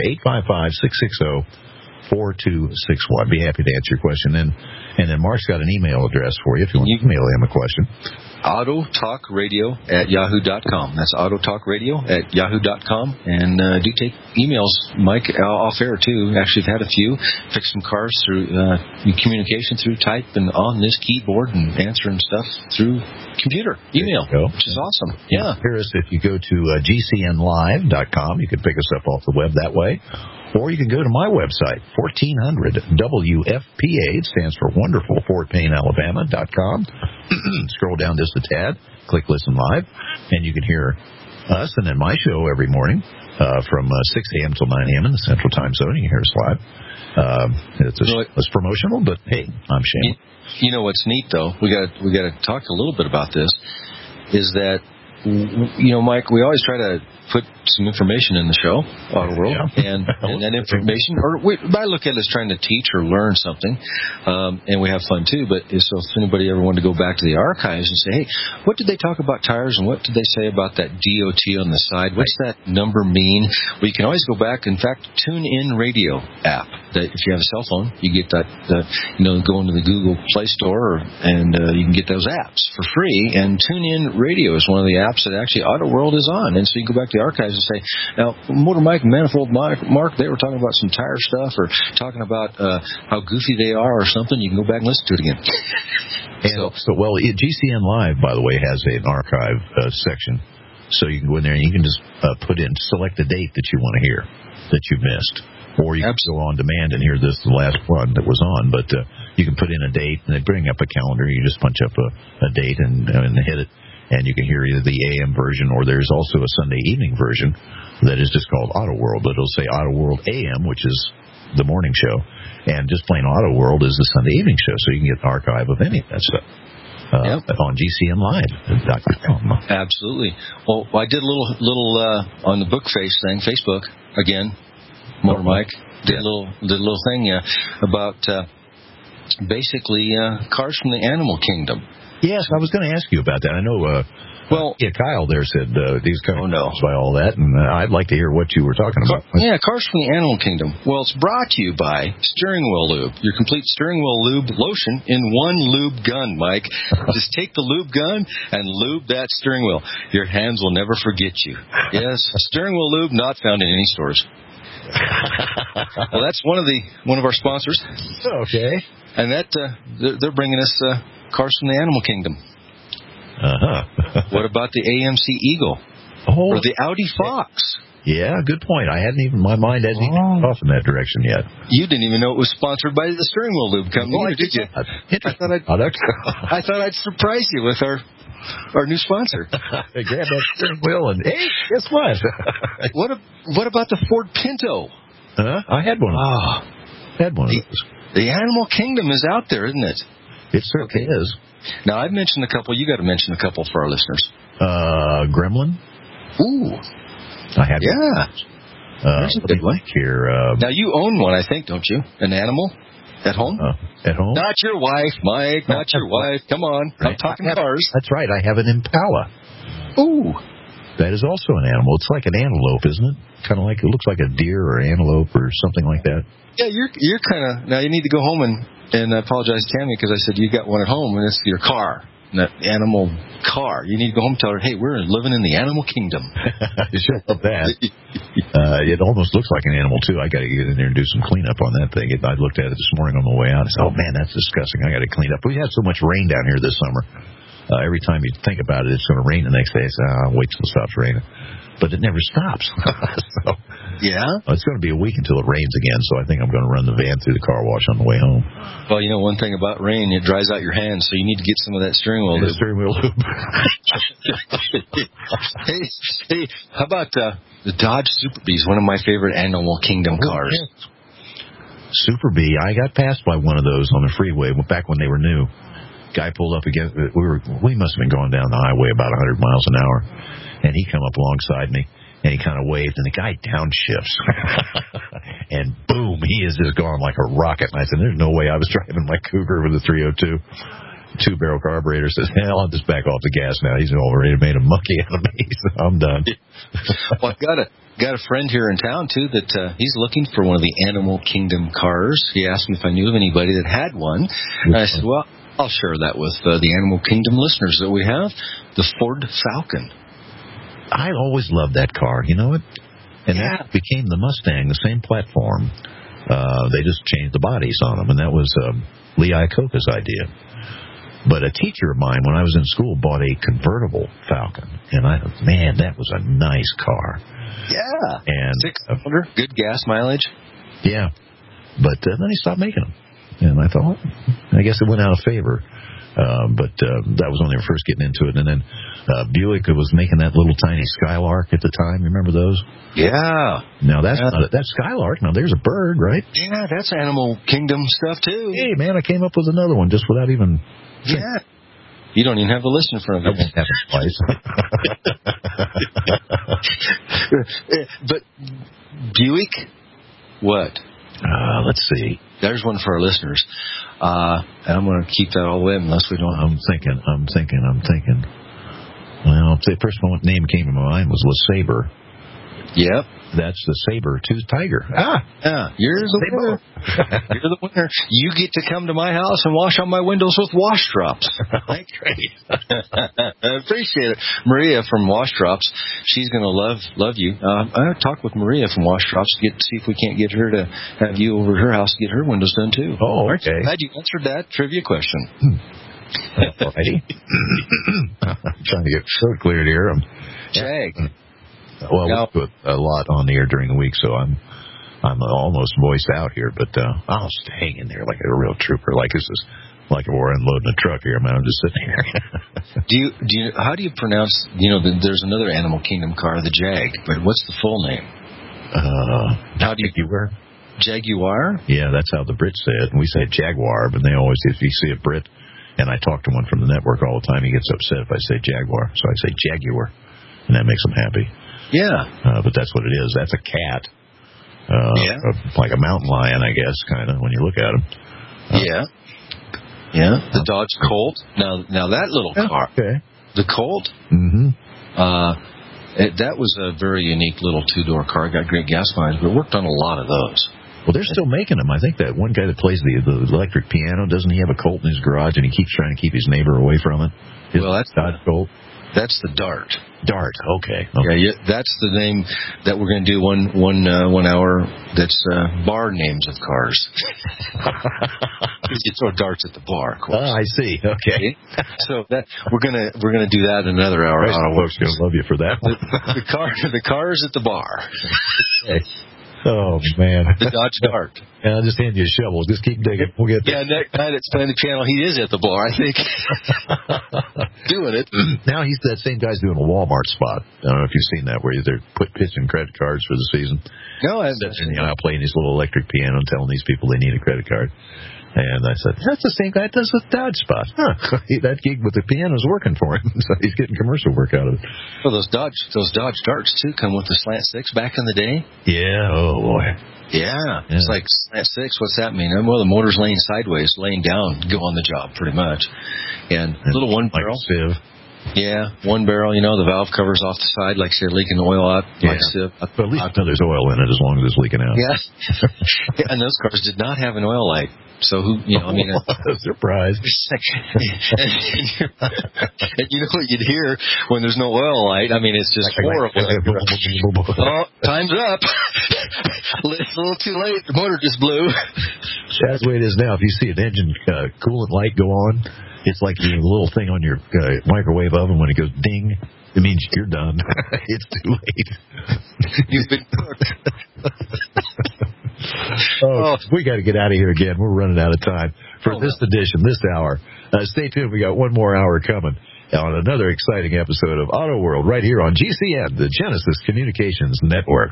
855-660-4261. Be happy to answer your question. And then Mark's got an email address for you if you want to email him a question. autotalkradio@yahoo.com. That's autotalkradio@yahoo.com. And do take emails, Mike, off air too. Actually, I've had a few. Fix some cars through communication through type and on this keyboard and answering stuff through computer, email, which is awesome. Yeah. Hear us if you go to gcnlive.com. You can pick us up off the web that way. Or you can go to my website, 1400 WFPA. It stands for Wonderful Fort Payne, Alabama.com. Scroll down just a tad, click Listen Live, and you can hear us and then my show every morning from 6 a.m. till 9 a.m. in the Central Time Zone. You can hear us live. It's promotional, but hey, I'm Shane. You know what's neat though? We got to talk a little bit about this. Is that Mike? We always try to put some information in the show, Auto World, and that information, I look at it as trying to teach or learn something, and we have fun too. But so if anybody ever wanted to go back to the archives and say, hey, what did they talk about tires, and what did they say about that DOT on the side? What's that number mean? Well, you can always go back. In fact, TuneIn Radio app. That if you have a cell phone, you get that. Go into the Google Play Store, and you can get those apps for free. And TuneIn Radio is one of the apps that actually Auto World is on, and so you can go back to the archives and say, now, Motor Mike and Manifold Mark, they were talking about some tire stuff or talking about how goofy they are or something. You can go back and listen to it again. GCN Live, by the way, has an archive section. So you can go in there and you can just select the date that you want to hear that you missed. Or you can go on demand and hear the last one that was on. But you can put in a date, and they bring up a calendar. You just punch up a date and hit it. And you can hear either the AM version, or there's also a Sunday evening version that is just called Auto World. But it'll say Auto World AM, which is the morning show. And Just Plain Auto World is the Sunday evening show, so you can get an archive of any of that stuff on GCNlive.com. Absolutely. Well, I did a little on the Bookface thing, Facebook again. Motor Mike did a little thing about basically cars from the animal kingdom. Yes, I was going to ask you about that. I know. Kyle there said he's kind of by all that, and I'd like to hear what you were talking about. Yeah, cars from the animal kingdom. Well, it's brought to you by Steering Wheel Lube, your complete steering wheel lube lotion in one lube gun, Mike. Just take the lube gun and lube that steering wheel. Your hands will never forget you. Yes, Steering Wheel Lube, not found in any stores. Well, that's one of our sponsors. Okay. And that they're bringing us cars from the animal kingdom. What about the AMC Eagle? Or the Audi Fox? Yeah, good point. My mind hasn't even gone off in that direction yet. You didn't even know it was sponsored by the Steering Wheel Lube company, did you? I thought I'd surprise you with our new sponsor. They grabbed that steering wheel and, hey, guess what? What about the Ford Pinto? I had one. Had one of those. The animal kingdom is out there, isn't it? It certainly is. Now, I've mentioned a couple. You got to mention a couple for our listeners. Gremlin. Ooh. I had one. There's a big one here. Now, you own one, I think, don't you? An animal? At home? At home? Not your wife, Mike. Not your wife. Come on. Right. I'm talking cars. That's right. I have an Impala. Ooh. That is also an animal. It's like an antelope, isn't it? Kind of like, it looks like a deer or antelope or something like that. Yeah, you're kind of, now you need to go home and I apologize to Tammy because I said you got one at home and it's your car, that animal car. You need to go home and tell her, hey, we're living in the animal kingdom. You should love that. It almost looks like an animal, too. I got to get in there and do some cleanup on that thing. I looked at it this morning on the way out. I said, oh, man, that's disgusting. I got to clean up. We had so much rain down here this summer. Every time you think about it, it's going to rain the next day. I say, I'll wait till it stops raining. But it never stops. It's going to be a week until it rains again, so I think I'm going to run the van through the car wash on the way home. Well, you know one thing about rain, it dries out your hands, so you need to get some of that steering wheel lube. Steering wheel lube. Hey, how about the Dodge Super Bee? One of my favorite Animal Kingdom cars. Super Bee. I got passed by one of those on the freeway back when they were new. Guy pulled up against. We must have been going down the highway about 100 miles an hour, and he come up alongside me, and he kind of waved, and the guy downshifts, and boom, he is just gone like a rocket. And I said, "There's no way I was driving my Cougar with a 302 2-barrel carburetor." Says, "Hell, I'll just back off the gas now. He's already made a monkey out of me, so I'm done." Well, I've got a friend here in town too that he's looking for one of the Animal Kingdom cars. He asked me if I knew of anybody that had one, and I said, "Well, I'll share that with the Animal Kingdom listeners that we have, the Ford Falcon." I always loved that car, you know it? And that became the Mustang, the same platform. They just changed the bodies on them, and that was Lee Iacocca's idea. But a teacher of mine, when I was in school, bought a convertible Falcon, and I thought, man, that was a nice car. Yeah. And 6-cylinder, good gas mileage. Yeah. But then he stopped making them. And I thought, well, I guess it went out of favor. But that was when they were first getting into it. And then Buick was making that little tiny Skylark at the time. Remember those? Yeah. Now, that's Skylark. Now, there's a bird, right? Yeah, that's Animal Kingdom stuff, too. Hey, man, I came up with another one just without even... Yeah. You don't even have the list in front of you. I won't have it twice. But Buick, what? Let's see. There's one for our listeners. And I'm going to keep that all the way unless we don't. I'm thinking. Well, the first name that came to my mind was LeSabre. Yep. That's the saber-toothed tiger. Yeah, you're the winner. You're the winner. You get to come to my house and wash on my windows with wash drops. Great. I appreciate it. Maria from Wash Drops, she's going to love you. I'm going to talk with Maria from Wash Drops to see if we can't get her to have you over at her house to get her windows done, too. Oh, okay. Glad you answered that trivia question. Alrighty. I'm trying to get so cleared here. Jag. Well, we put a lot on the air during the week, so I'm almost voiced out here, but I'll hang in there like a real trooper. Like this is like we're unloading a truck here, man. I'm just sitting here. How do you pronounce? There's another Animal Kingdom car, the Jag, but what's the full name? How do you wear? Jaguar? Yeah, that's how the Brits say it. We say Jaguar, but they always, if you see a Brit, and I talk to one from the network all the time, he gets upset if I say Jaguar. So I say Jaguar, and that makes him happy. Yeah. But that's what it is. That's a cat. Like a mountain lion, I guess, kind of, when you look at him. Yeah. The Dodge Colt. Now that little car. Okay. The Colt? Mm-hmm. That was a very unique little two-door car. Got great gas mileage, but worked on a lot of those. Well, they're still making them. I think that one guy that plays the electric piano, doesn't he have a Colt in his garage, and he keeps trying to keep his neighbor away from it? That's Dodge Colt. That's the Dart. Dart. Okay. Yeah, that's the name that we're going to do one hour. That's bar names of cars. You throw darts at the bar, of course. I see. Okay. So we're gonna do that in another hour. Folks gonna love you for that one. the cars at the bar. Okay. Oh, man. The Dodge Dart. Yeah, I'll just hand you a shovel. Just keep digging. We'll get there. Yeah, that guy that's playing the piano, he is at the bar, I think. Doing it. Now that same guy's doing a Walmart spot. I don't know if you've seen that, where they're pitching credit cards for the season. No, I haven't. Playing his little electric piano and telling these people they need a credit card. And I said, that's the same guy that does the Dodge spot. Huh. That gig with the piano's working for him, so he's getting commercial work out of it. Well, those Dodge Darts, too, come with the slant six back in the day. Yeah, oh, boy. Yeah. It's like slant six, what's that mean? Well, the motor's laying sideways, laying down, go on the job, pretty much. And little one barrel. Sieve. Yeah, one barrel, the valve covers off the side, like say leaking oil out, like sieve. But at least there's oil in it as long as it's leaking out. Yeah. And those cars did not have an oil light. So surprise. And you know what you'd hear when there's no oil light? I mean, it's just horrible. Oh, time's up. It's a little too late. The motor just blew. That's the way it is now. If you see an engine coolant light go on, it's like the little thing on your microwave oven. When it goes ding, it means you're done. It's too late. You've been cooked. We got to get out of here again. We're running out of time for this edition, this hour. Stay tuned. We got one more hour coming on another exciting episode of Auto World right here on GCN, the Genesis Communications Network.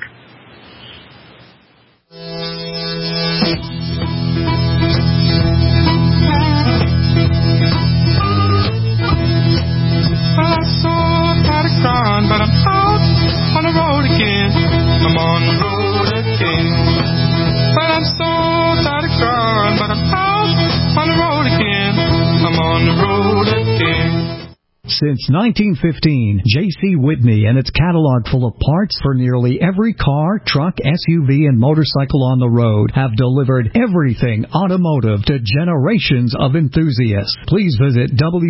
But I'm out on the road again. I'm on the road again. But I'm so tired of crying. But I'm out on the road again. I'm on the road again. Since 1915, J.C. Whitney and its catalog full of parts for nearly every car, truck, SUV, and motorcycle on the road have delivered everything automotive to generations of enthusiasts. Please visit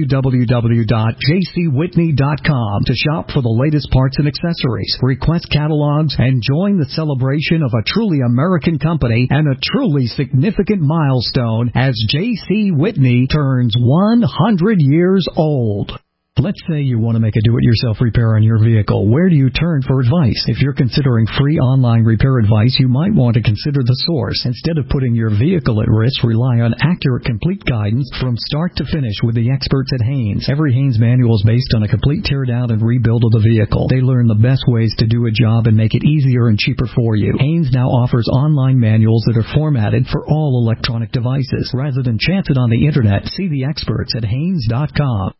www.jcwhitney.com to shop for the latest parts and accessories, request catalogs, and join the celebration of a truly American company and a truly significant milestone as J.C. Whitney turns 100 years old. Let's say you want to make a do-it-yourself repair on your vehicle. Where do you turn for advice? If you're considering free online repair advice, you might want to consider The Source. Instead of putting your vehicle at risk, rely on accurate, complete guidance from start to finish with the experts at Haynes. Every Haynes manual is based on a complete tear-down and rebuild of the vehicle. They learn the best ways to do a job and make it easier and cheaper for you. Haynes now offers online manuals that are formatted for all electronic devices. Rather than chance it on the Internet, see the experts at Haynes.com.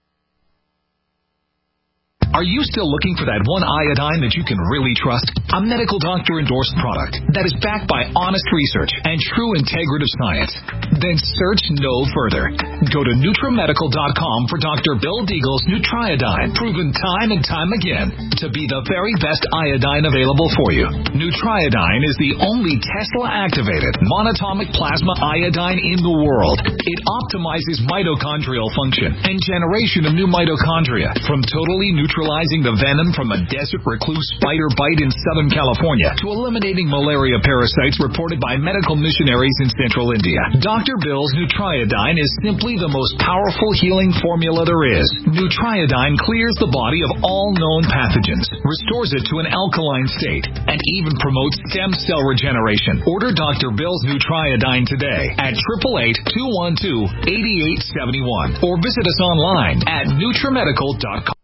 Are you still looking for that one iodine that you can really trust? A medical doctor-endorsed product that is backed by honest research and true integrative science? Then search no further. Go to NutriMedical.com for Dr. Bill Deagle's Nutriodine, proven time and time again to be the very best iodine available for you. Nutriodine is the only Tesla-activated monatomic plasma iodine in the world. It optimizes mitochondrial function and generation of new mitochondria from totally neutralizing the venom from a desert recluse spider bite in Southern California to eliminating malaria parasites reported by medical missionaries in Central India. Dr. Bill's Nutriodine is simply the most powerful healing formula there is. Nutriodine clears the body of all known pathogens, restores it to an alkaline state, and even promotes stem cell regeneration. Order Dr. Bill's Nutriodine today at 888-212-8871 or visit us online at NutriMedical.com.